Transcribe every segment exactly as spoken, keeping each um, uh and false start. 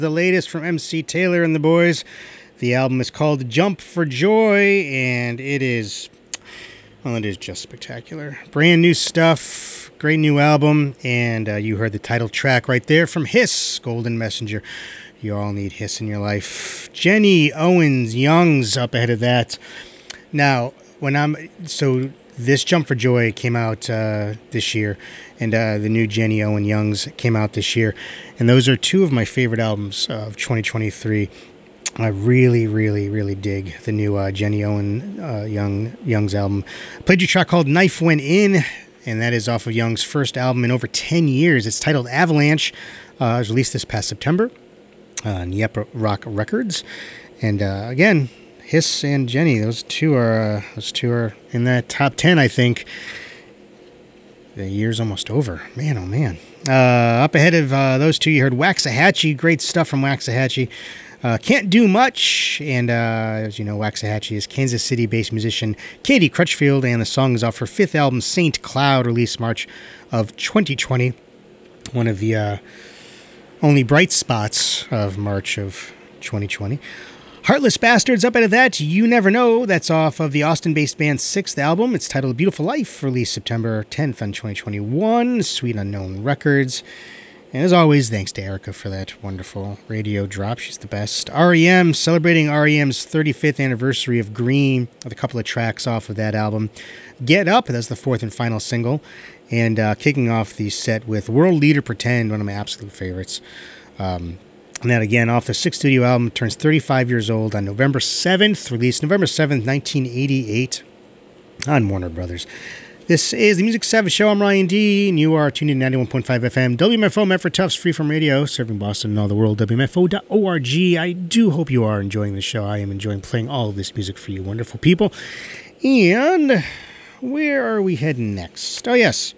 The latest from M C Taylor and the boys. The album is called Jump for Joy, and it is, well, it is just spectacular. Brand new stuff, great new album, and uh, you heard the title track right there from Hiss, Golden Messenger. You all need Hiss in your life. Jenny Owens Young's up ahead of that. Now, when I'm, so this Jump for Joy came out uh, this year, and uh, the new Jenny Owen Young's came out this year. And those are two of my favorite albums of twenty twenty-three. I really, really, really dig the new uh, Jenny Owen uh, Young Young's album. I played you a track called Knife Went In, and that is off of Young's first album in over ten years. It's titled Avalanche. Uh, it was released this past September on Yep Rock Records. And uh, again, Hiss and Jenny, those two are uh, those two are in that top ten, I think. The year's almost over. Man, oh man. Uh, up ahead of uh, those two, you heard Waxahachie. Great stuff from Waxahachie. Uh, Can't Do Much. And uh, as you know, Waxahachie is Kansas City-based musician Katie Crutchfield, and the song is off her fifth album, Saint Cloud, released March of twenty twenty. One of the uh, only bright spots of March of twenty twenty. Heartless Bastards, up out of that, You Never Know. That's off of the Austin-based band's sixth album. It's titled Beautiful Life, released September tenth on twenty twenty-one, Sweet Unknown Records. And as always, thanks to Erica for that wonderful radio drop. She's the best. R E M, celebrating R E M's thirty-fifth anniversary of Green, with a couple of tracks off of that album. Get Up, that's the fourth and final single. And uh, kicking off the set with World Leader Pretend, one of my absolute favorites. Um... And that, again, off the sixth studio album, turns thirty-five years old on November seventh, released November seventh, nineteen eighty-eight, on Warner Brothers. This is the Music Savage Show. I'm Ryan D., and you are tuned in to ninety-one point five F M. W M F O, Medford Tufts, Freeform Radio, serving Boston and all the world, W M F O dot org. I do hope you are enjoying the show. I am enjoying playing all of this music for you wonderful people. And where are we heading next? Oh, yes.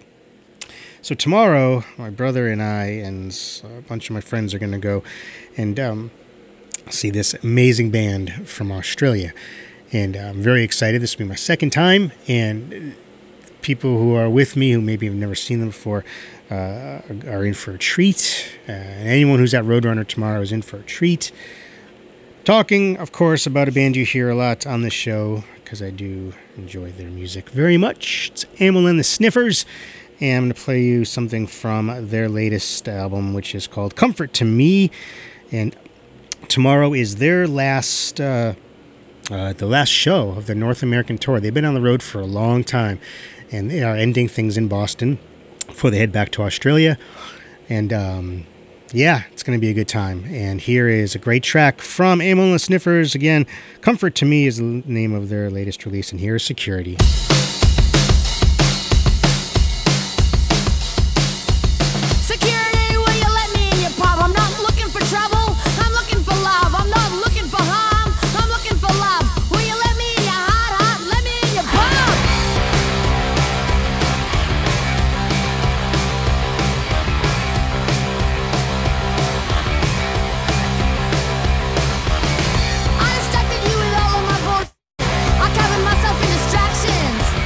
So tomorrow, my brother and I and a bunch of my friends are going to go and um, see this amazing band from Australia. And I'm very excited. This will be my second time. And people who are with me who maybe have never seen them before uh, are in for a treat. Uh, and anyone who's at Roadrunner tomorrow is in for a treat. Talking, of course, about a band you hear a lot on this show, because I do enjoy their music very much. It's Amyl and the Sniffers. And I'm going to play you something from their latest album, which is called Comfort to Me. And tomorrow is their last, uh, uh, the last show of their North American tour. They've been on the road for a long time, and they are ending things in Boston before they head back to Australia. And um, yeah, it's going to be a good time. And here is a great track from Amyl and the Sniffers. Again, Comfort to Me is the name of their latest release, and here is Security. I distracted you with all of my bullshit. I covered myself in distractions.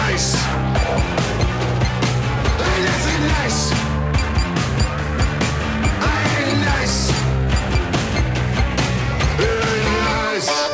nice. Ain't nothing nice. I ain't nice. Ain't nice.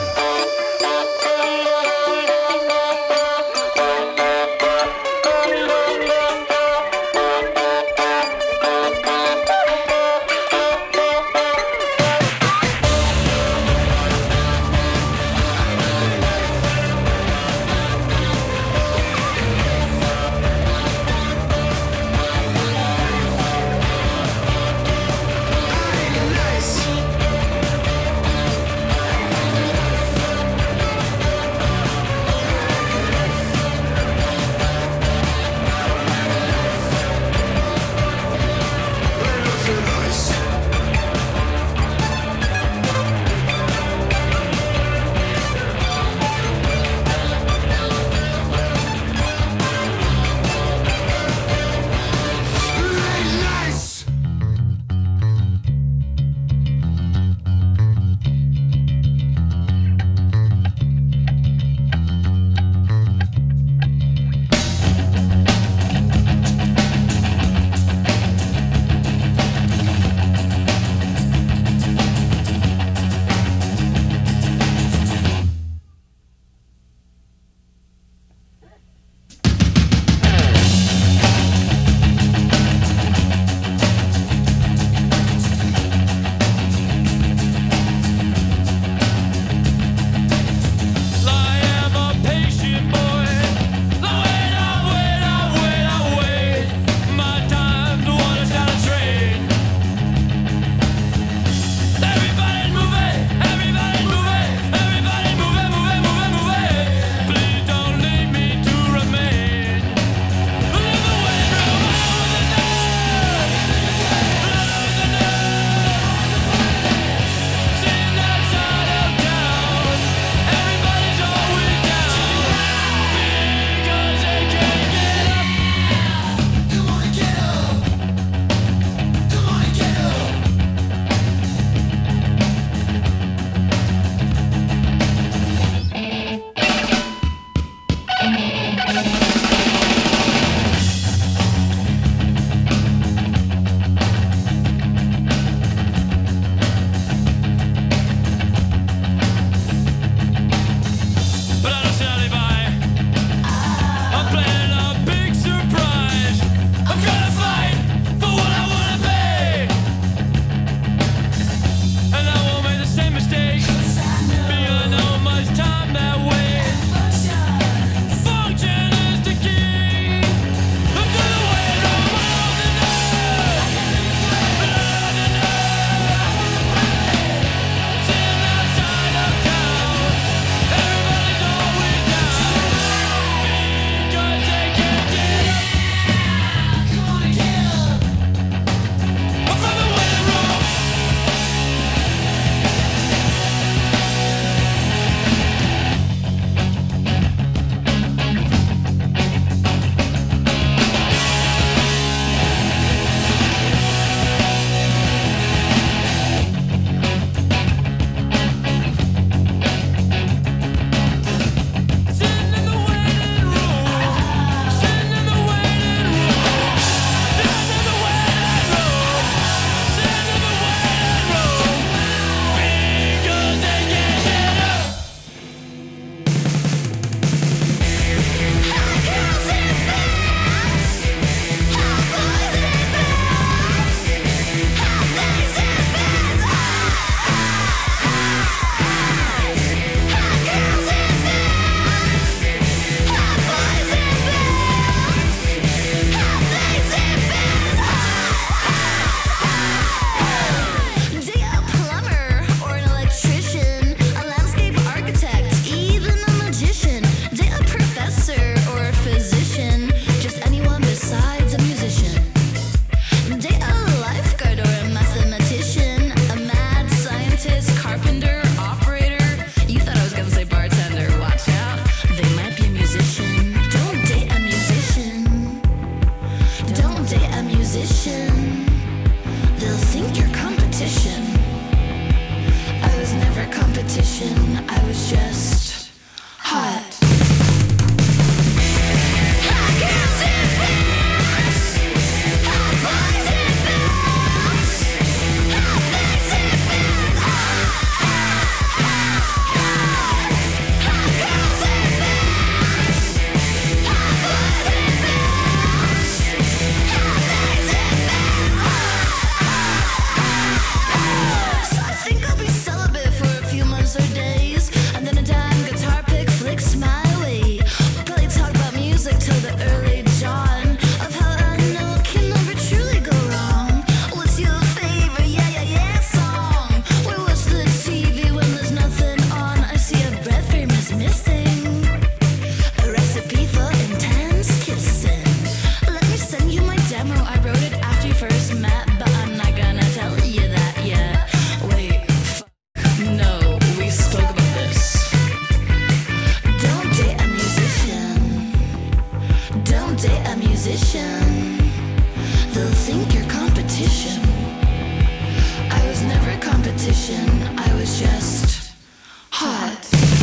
Don't date a musician. They'll think you're competition. I was never competition. I was just hot.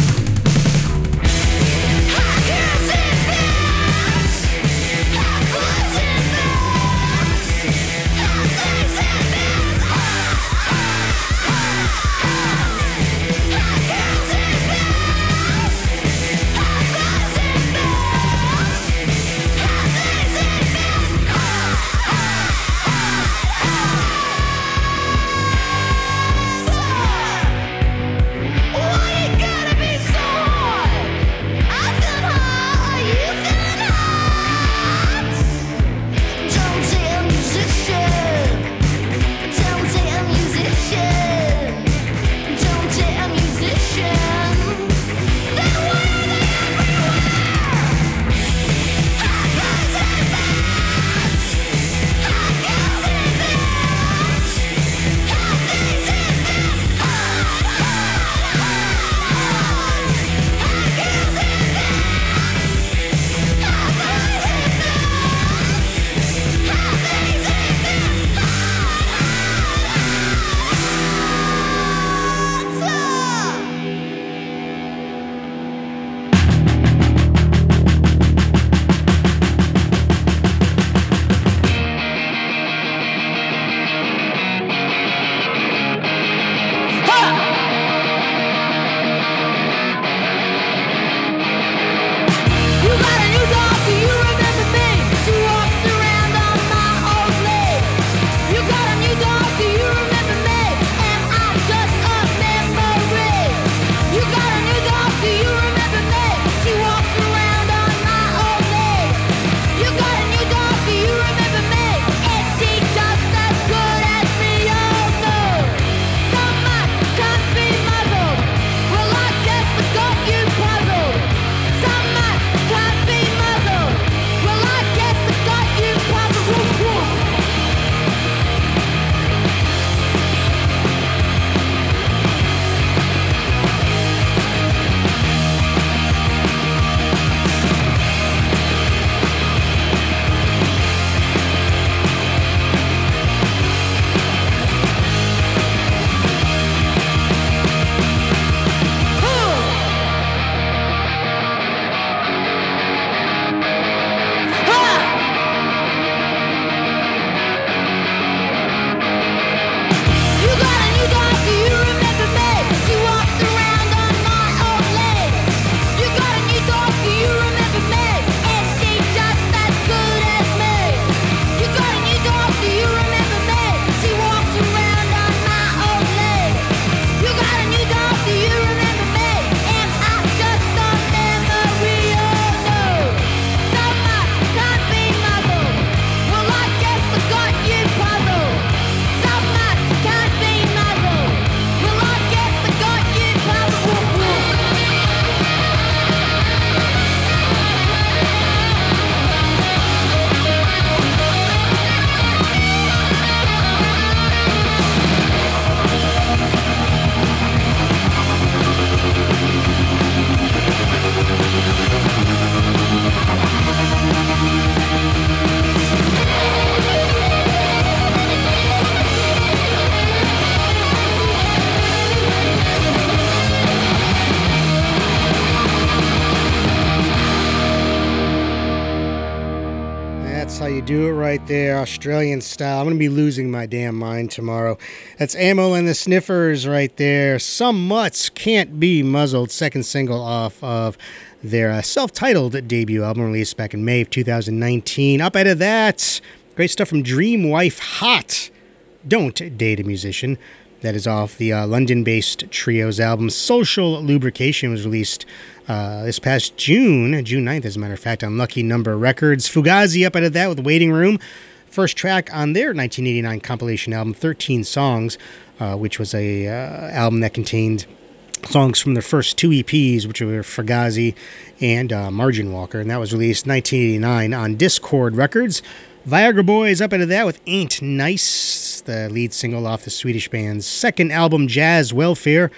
how you do it right there, Australian style. I'm going to be losing my damn mind tomorrow. That's Ammo and the Sniffers right there. Some Mutts Can't Be Muzzled, second single off of their uh, self-titled debut album released back in May of two thousand nineteen. Up out of that, great stuff from Dreamwife, Hot. Don't Date a Musician. That is off the uh, London-based trio's album. Social Lubrication was released uh, this past June, June ninth, as a matter of fact, on Lucky Number Records. Fugazi up out of that with Waiting Room. First track on their nineteen eighty-nine compilation album, thirteen Songs, uh, which was a uh, album that contained songs from their first two E Ps, which were Fugazi and uh, Margin Walker, and that was released nineteen eighty-nine on Discord Records. Viagra Boys up out of that with Ain't Nice, the lead single off the Swedish band's second album, Jazz Welfare,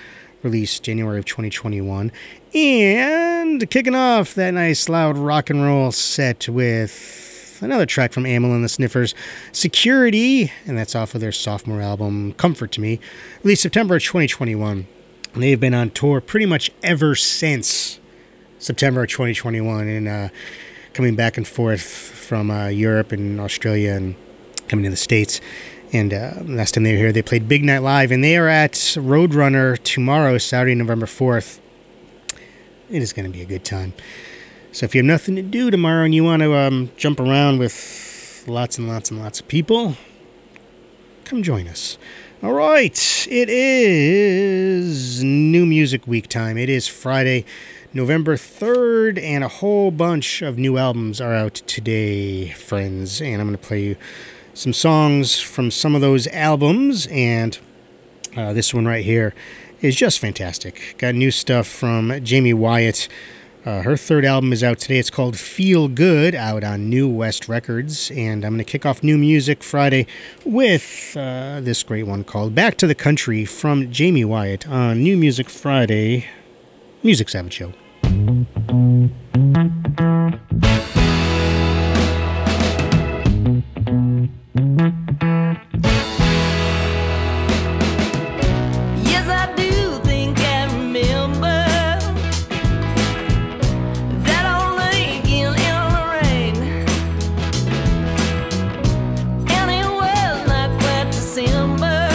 released January of twenty twenty-one. And kicking off that nice loud rock and roll set with another track from Amyl and the Sniffers, Security, and that's off of their sophomore album, Comfort to Me, released September of twenty twenty-one. And they've been on tour pretty much ever since September of twenty twenty-one, and uh, coming back and forth from uh, Europe and Australia and coming to the States. And uh, last time they were here, they played Big Night Live, and they are at Roadrunner tomorrow, Saturday, November fourth. It is going to be a good time. So if you have nothing to do tomorrow and you want to um, jump around with lots and lots and lots of people, come join us. All right, it is New Music Week time. It is Friday, November third, and a whole bunch of new albums are out today, friends. And I'm going to play you some songs from some of those albums, and uh, this one right here is just fantastic. Got new stuff from Jamie Wyatt. Uh, her third album is out today. It's called Feel Good, out on New West Records. And I'm going to kick off New Music Friday with uh, this great one called Back to the Country from Jamie Wyatt on New Music Friday, Music Savage Show. Yes, I do think I remember that old lake in Lorraine, and it was not quite December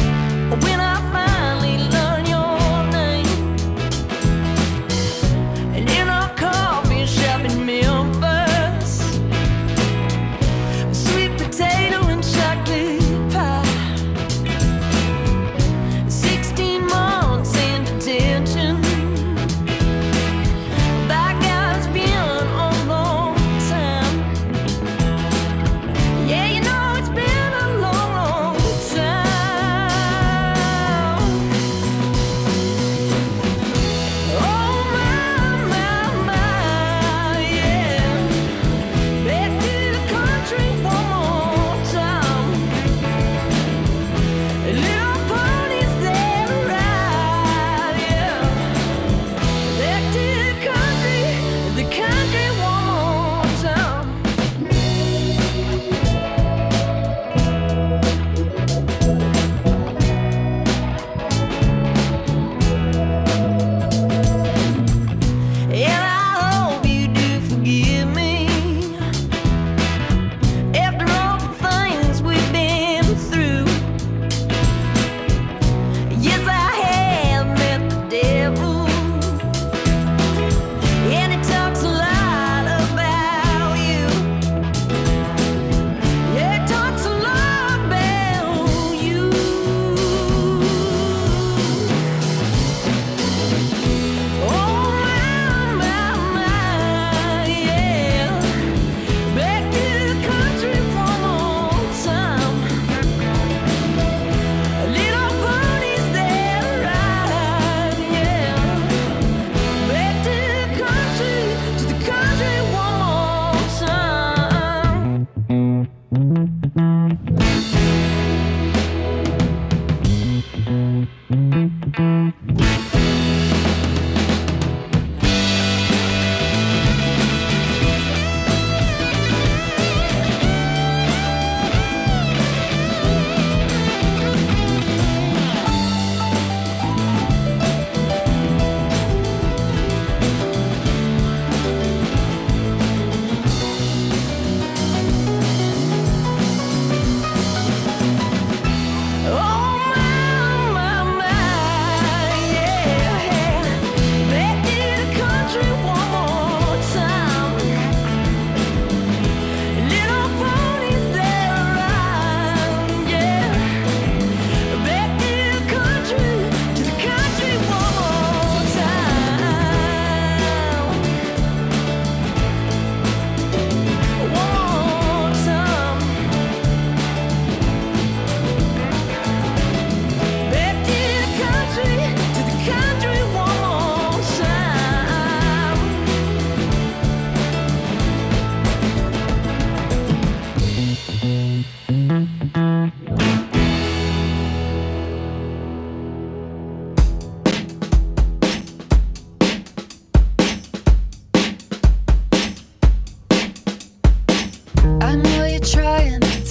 when I finally learned your name.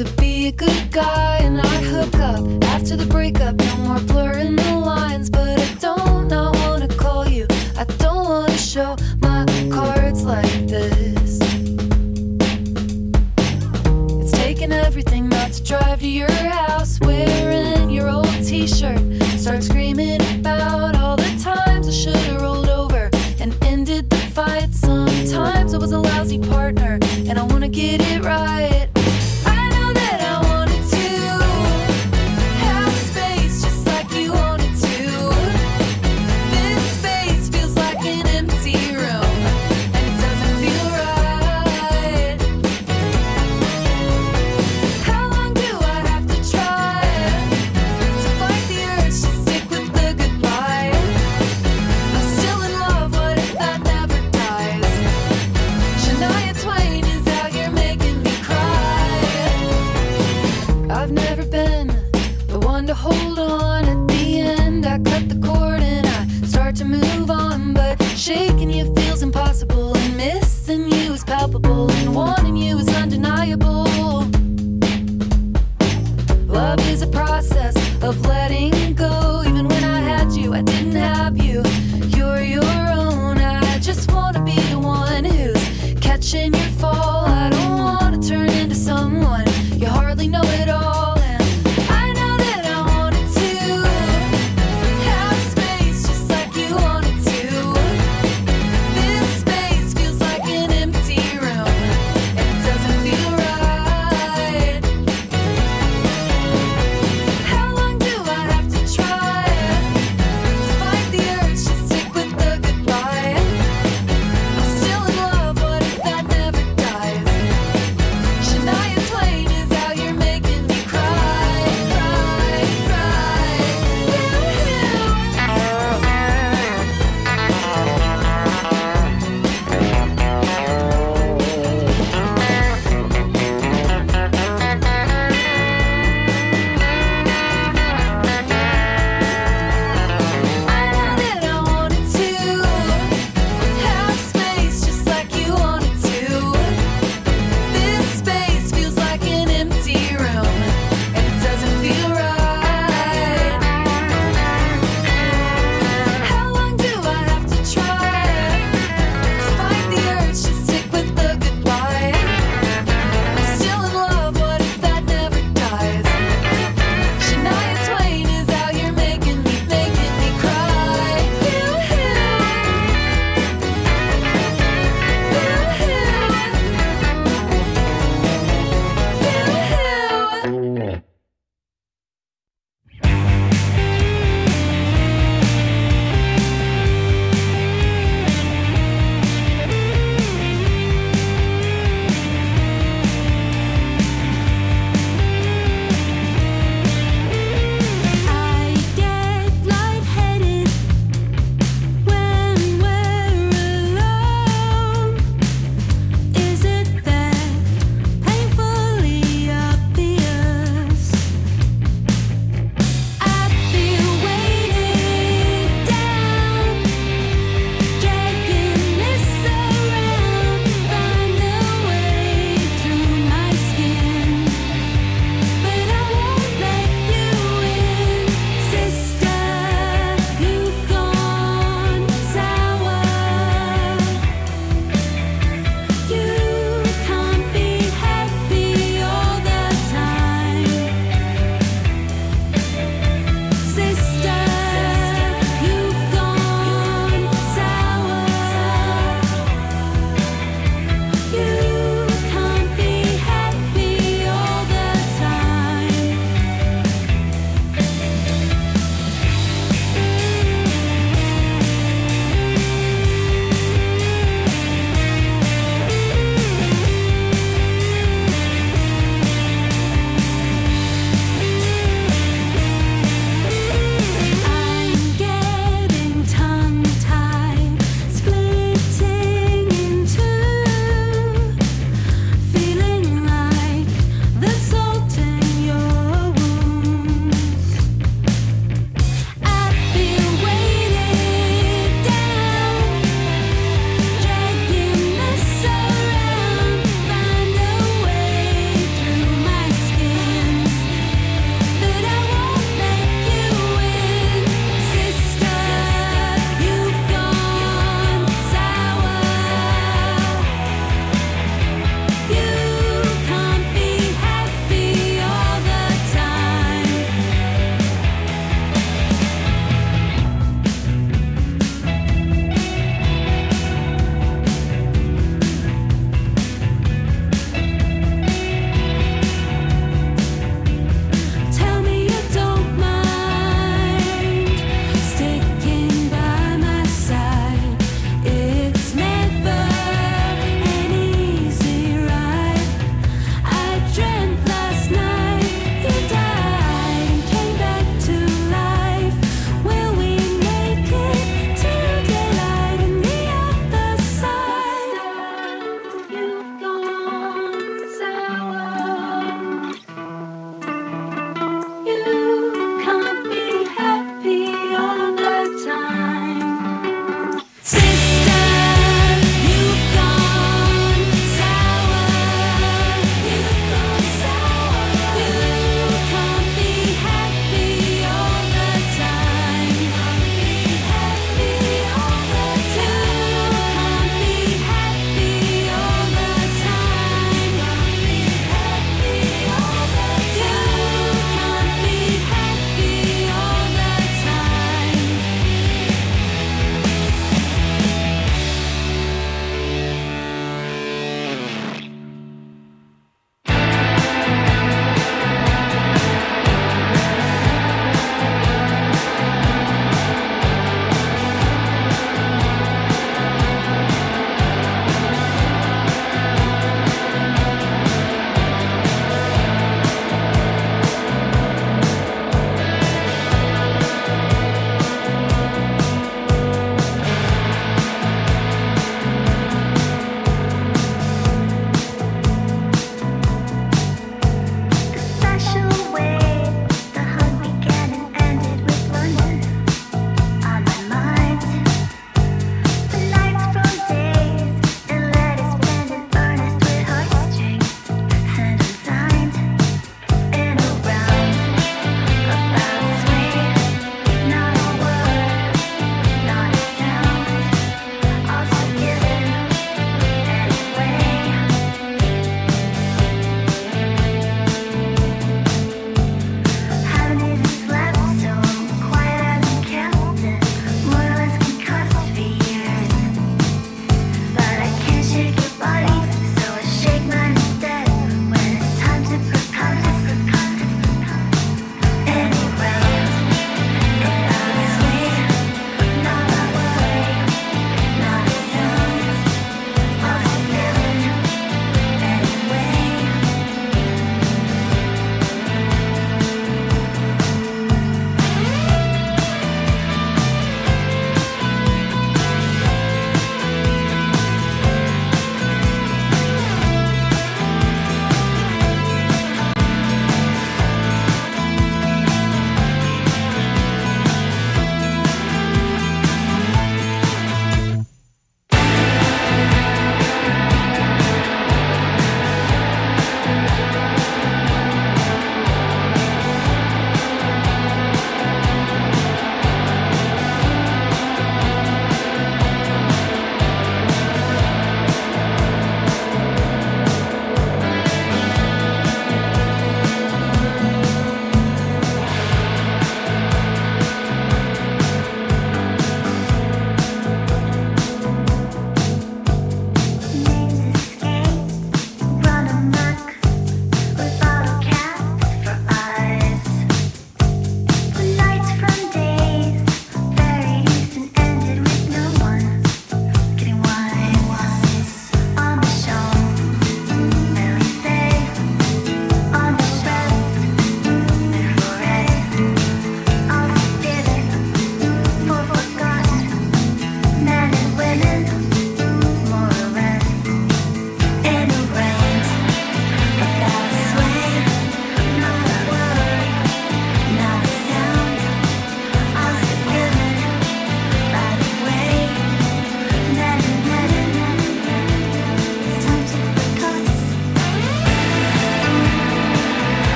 to be a good guy and I hook up after the breakup. No more blurring the lines, but I don't not wanna call you. I don't wanna show my cards like this. It's taking everything not to drive to your house wearing your old t-shirt. Start screaming about all the times I should've rolled over and ended the fight. Sometimes I was a lousy partner and I wanna get it right. I know that I wanted to have space just like you wanted to. This space feels like an empty room and it doesn't feel right. How long do I have to try to fight the urge to stick with the goodbye? I'm still in love, what if that never dies? Shania Twain is out here making me cry. I've never been the one to hold on at the end. I cut the cord and I start to move on, but shaking you feels impossible and missing you is palpable and wanting you is undeniable. Love is a process of letting go. Even when I had you, I didn't have you. You're your own. I just want to be the one who's catching your fall. I don't want to turn into someone you hardly know at all. And I know that I wanted to have space just like you wanted to. This space feels like an empty room and it doesn't feel right. How long do I have to try to fight the urge to stick with the goodbye? I'm still in love, what if that never dies?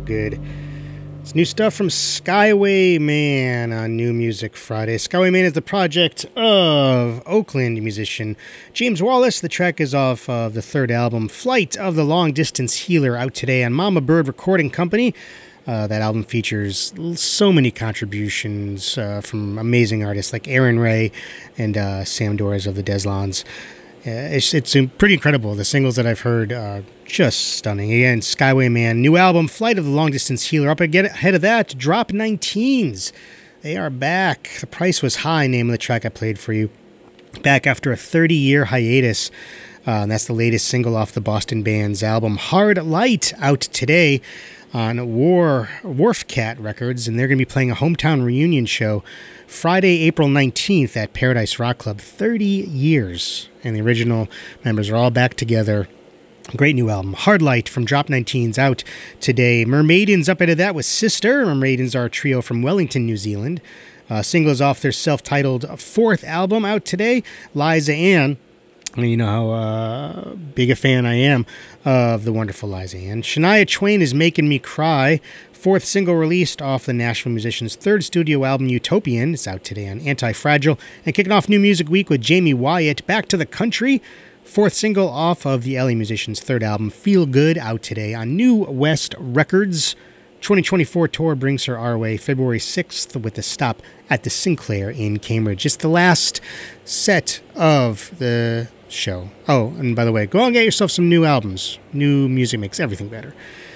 good. It's new stuff from Skyway Man on New Music Friday. Skyway Man is the project of Oakland musician James Wallace. The track is off of the third album, Flight of the Long Distance Healer, out today on Mama Bird Recording Company. Uh, that album features so many contributions uh, from amazing artists like Aaron Ray and uh, Sam Doris of the Deslons. Uh, it's it's pretty incredible. The singles that I've heard are just stunning. Again, Skyway Man, new album, Flight of the Long Distance Healer. Up ahead of that, Drop nineteens. They are back. The Price Was High, name of the track I played for you. Back after a thirty-year hiatus. Uh, and that's the latest single off the Boston band's album, Hard Light, out today on War Wharf Cat Records, and they're going to be playing a hometown reunion show Friday, April nineteenth at Paradise Rock Club. thirty years, and the original members are all back together. Great new album, Hard Light from Drop nineteen's, out today. Mermaidens up into that with Sister. Mermaidens are a trio from Wellington, New Zealand. Uh, singles off their self-titled fourth album, out today. Liza Ann. You know how uh, big a fan I am of the wonderful Liza Ann. Shania Twain Is Making Me Cry. Fourth single released off the Nashville musician's third studio album, Utopian. It's out today on Anti-Fragile. And kicking off New Music Week with Jamie Wyatt, Back to the Country. Fourth single off of the L A musician's third album, Feel Good, out today on New West Records. twenty twenty-four tour brings her our way February sixth with a stop at the Sinclair in Cambridge. It's the last set of the show. Oh, and by the way, go and get yourself some new albums. New music makes everything better.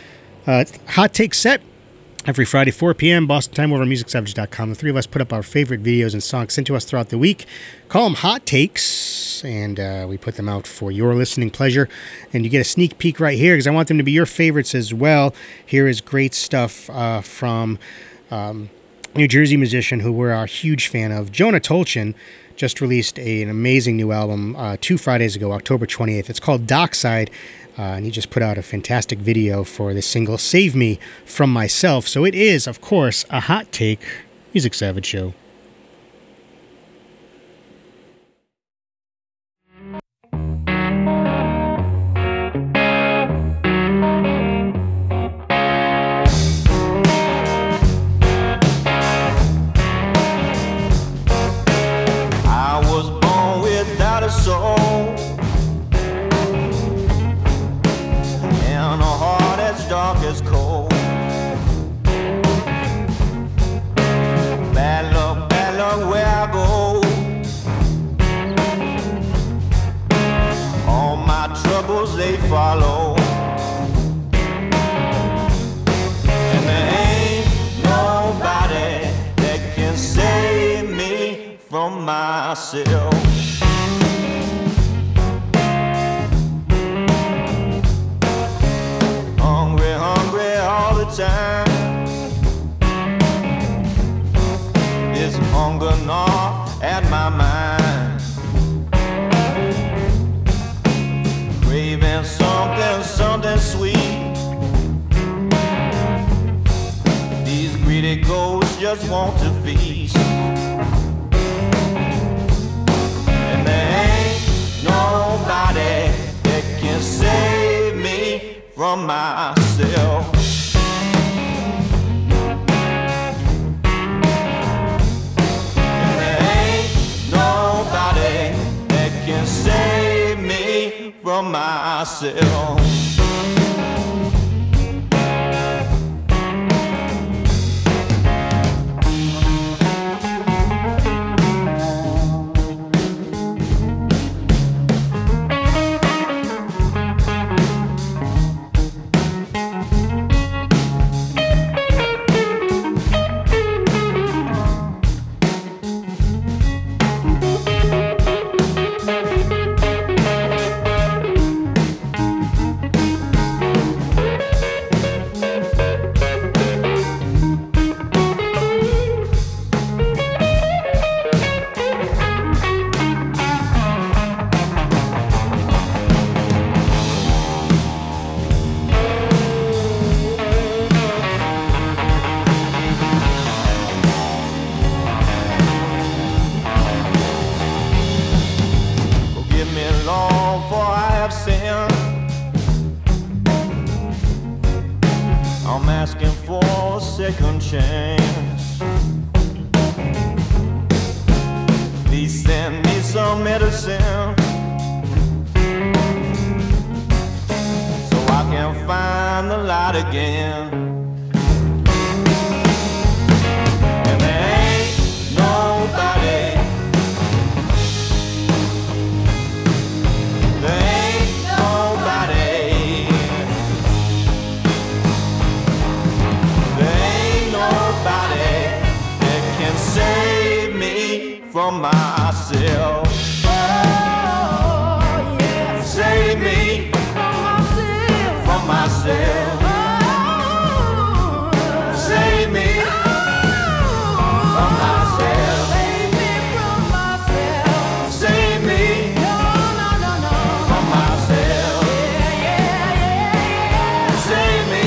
Uh, Hot Take Set every Friday, four p.m. Boston time, over at music savage dot com. The three of us put up our favorite videos and songs sent to us throughout the week. Call them Hot Takes, and uh, we put them out for your listening pleasure. And you get a sneak peek right here because I want them to be your favorites as well. Here is great stuff uh, from um, New Jersey musician who we're a huge fan of, Jonah Tolchin. Just released a, an amazing new album uh, two Fridays ago, October twenty-eighth. It's called Dockside, uh, and he just put out a fantastic video for the single Save Me From Myself. So it is, of course, a Hot Take Music Savage show. Follow, and there ain't nobody that can save me from myself. Hungry, hungry all the time. This hunger gnawed at my mind. Craving something, something sweet. These greedy ghosts just want to feast. And there ain't nobody that can save me from myself. And there ain't nobody that can save me from myself. no second chance. Please send me some medicine so I can find the light again. And there ain't nobody, there ain't nobody, there ain't nobody that can save me from myself. Save me from myself. Save me from myself. Save me from myself. Save me.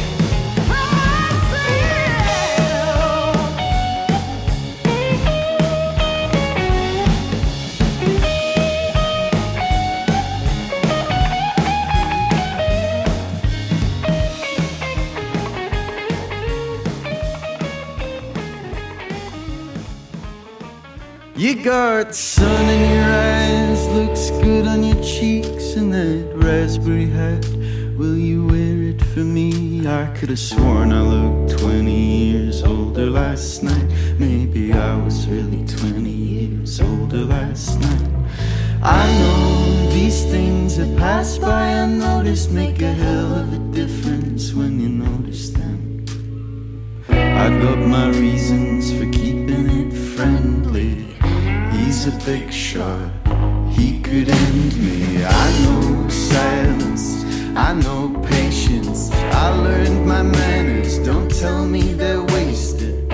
You got sun in your eyes, looks good on your cheeks, and that raspberry hat, will you wear it for me? I could have sworn I looked twenty years older last night. Maybe I was really twenty years older last night. I know these things that pass by unnoticed make a hell of a difference when you notice them. I've got my reasons for keeping it friendly. He's a big shot, he could end me. I know silence, I know patience. I learned my manners, don't tell me they're wasted.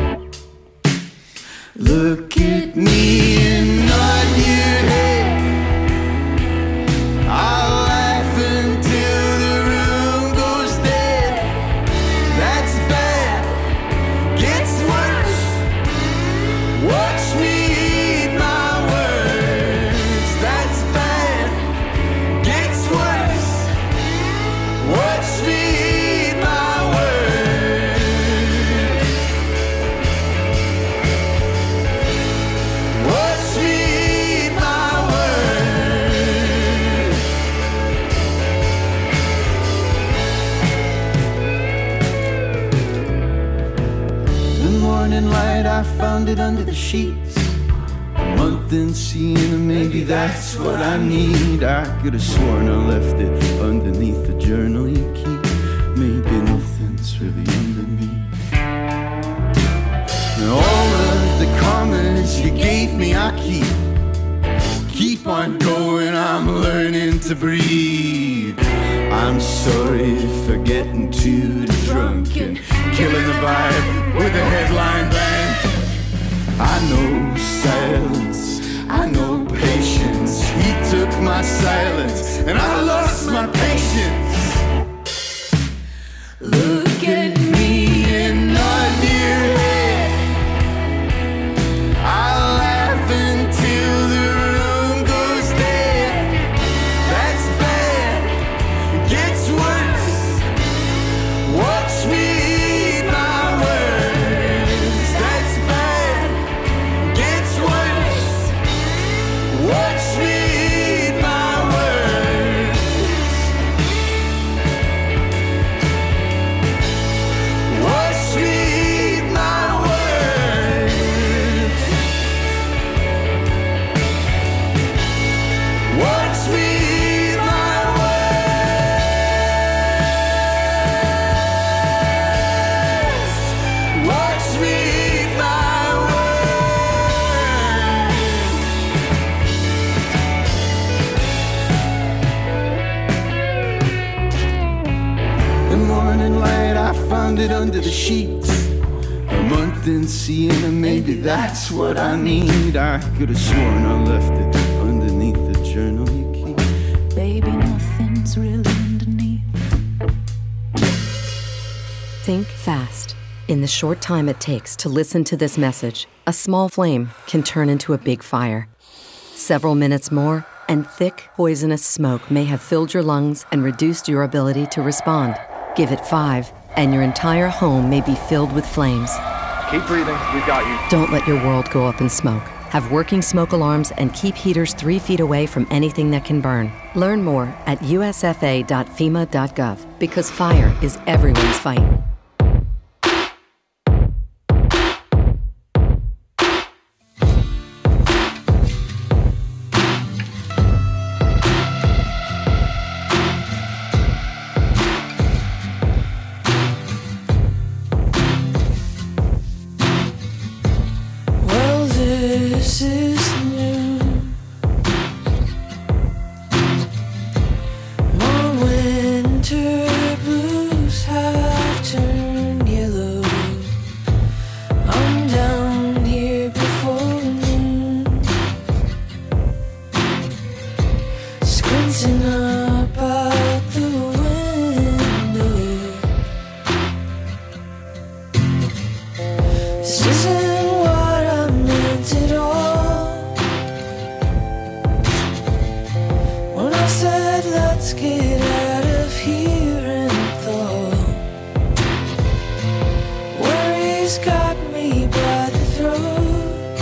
Look at me and nod your head. I'll laugh until the room goes dead. That's bad, gets worse. Watch me eat my words. That's bad, gets worse. Watch me eat my words. Watch me eat my words. The morning light, I found it under the sheets. A month in seeing her, maybe that's what I need. I could have sworn I left it underneath the journal you keep. Maybe nothing's really underneath. And all of the commas you gave me, I keep. Keep on going, I'm learning to breathe. I'm sorry for getting too drunk and killing the vibe with a headline band. I know silence, I know patience. He took my silence and I lost my patience. Look at me and nod your head. I'll laugh until the room goes dead. That's bad, gets worse. Watch me eat my words. That's bad, gets worse. Watch me eat my words. Watch me eat my words. Watch me eat my words. Watch me eat my words. The morning light, I found it under the sheets. A month in seeing her, maybe that's what I need. I could have sworn I left it underneath the journal you keep. Baby, nothing's really underneath. Think fast. In the short time it takes to listen to this message, a small flame can turn into a big fire. Several minutes more, and thick, poisonous smoke may have filled your lungs and reduced your ability to respond. Give it five, and your entire home may be filled with flames. Keep breathing. We've got you. Don't let your world go up in smoke. Have working smoke alarms and keep heaters three feet away from anything that can burn. Learn more at u s f a dot fema dot gov because fire is everyone's fight. Well, this is new. My winter blues have turned yellow. I'm down here before noon, squinting up out the window. This isn't what I meant at all when I said let's get out of here and thought worries got me by the throat.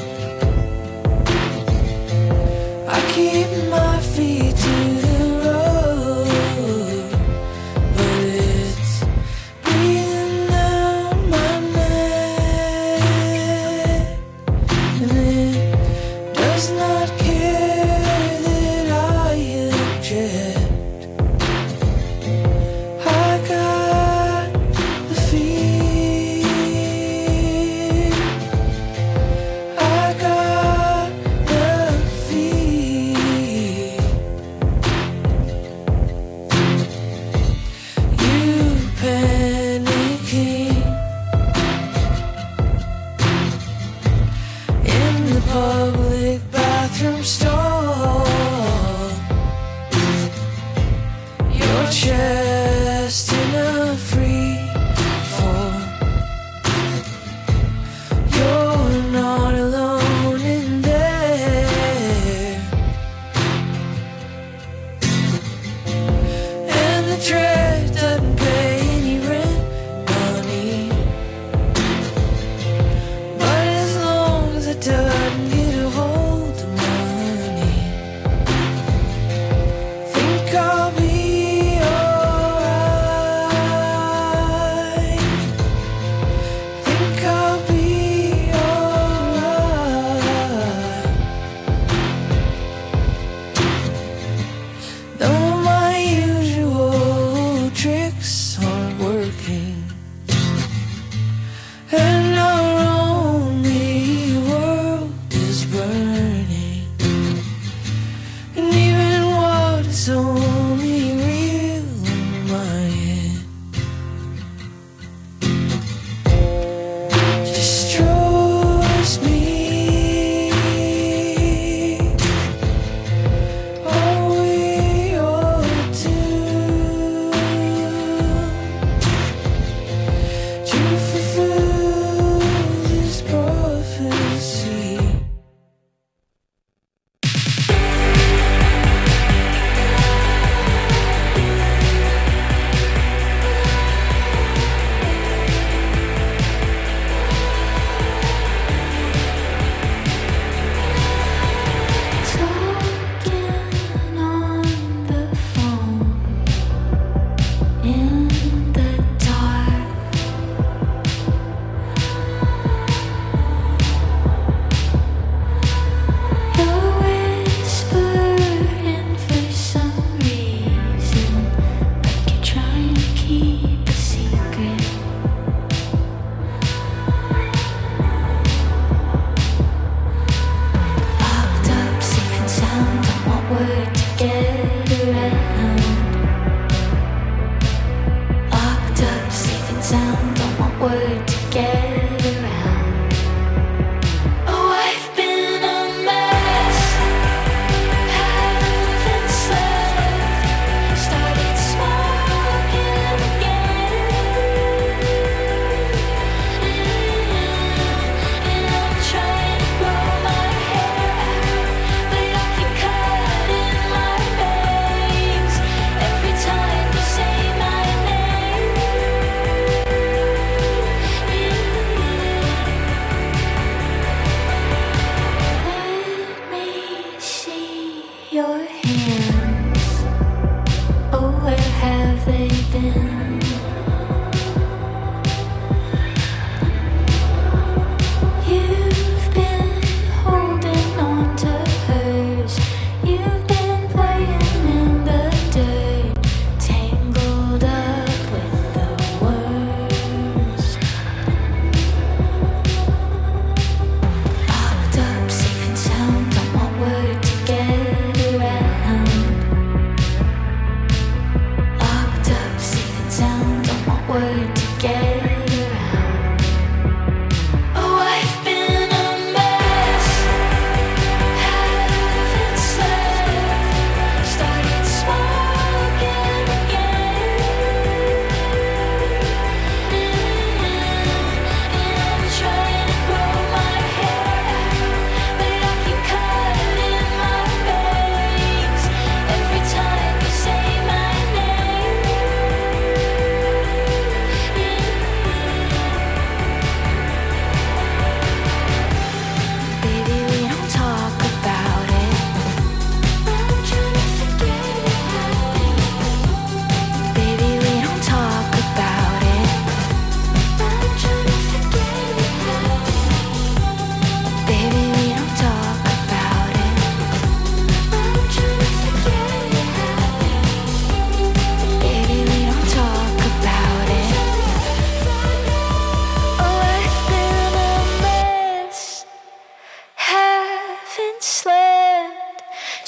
I keep my feet to the road, but it's breathing down my neck, and it does not care that I object. I got the fear. I got the fear. You panicking in the public bathroom stall, your chest in a free fall. You're not alone in there, and the trash doesn't pay any rent money. But as long as it doesn't get a hold of money,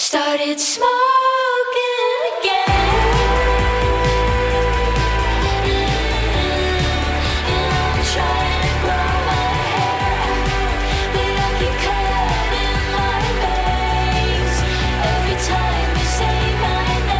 started smoking again. And I'm trying to grow my hair out, but I keep cutting my bangs every time you say my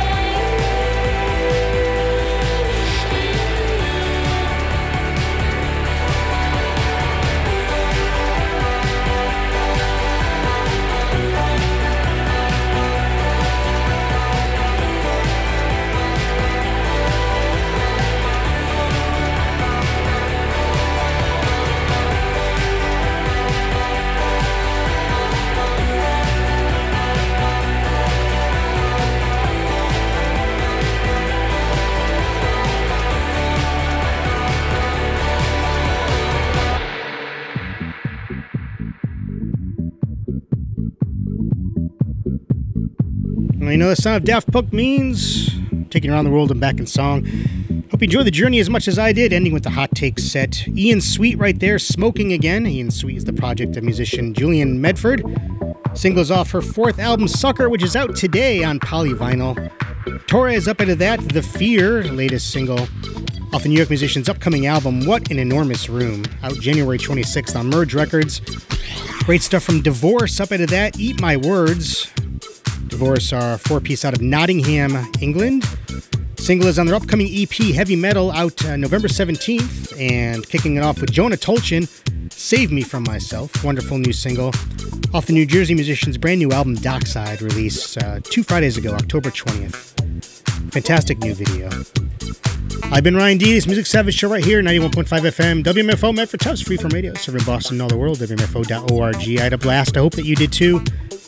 Well, you know the sound of Daft Punk means taking around the world and back in song. Hope you enjoyed the journey as much as I did, ending with the hot take set. Ian Sweet right there, Smoking Again. Ian Sweet is the project of musician Julian Medford. Singles off her fourth album, Sucker, which is out today on polyvinyl. Torres up into that, The Fear, latest single off the New York musician's upcoming album, What an Enormous Room, out January twenty-sixth on Merge Records. Great stuff from Divorce up into that, Eat My Words. Divorce are a four-piece out of Nottingham, England. Single is on their upcoming E P, Heavy Metal, out uh, November seventeenth. And kicking it off with Jonah Tolchin, Save Me From Myself. Wonderful new single off the New Jersey musician's brand new album, Dockside, released uh, two Fridays ago, October twentieth. Fantastic new video. I've been Ryan D. This Music Savage Show right here, ninety-one point five F M, W M F O, Medford Tufts, free from radio, serving Boston and all the world, W M F O dot org. I had a blast. I hope that you did too.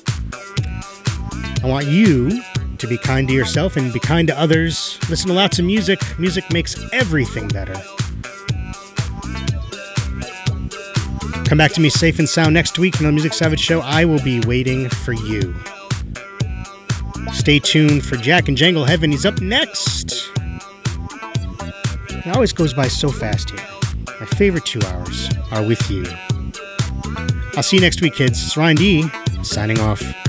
I want you to be kind to yourself and be kind to others. Listen to lots of music. Music makes everything better. Come back to me safe and sound next week on the Music Savage Show. I will be waiting for you. Stay tuned for Jack and Jangle Heaven. He's up next. It always goes by so fast here. My favorite two hours are with you. I'll see you next week, kids. It's Ryan D. signing off.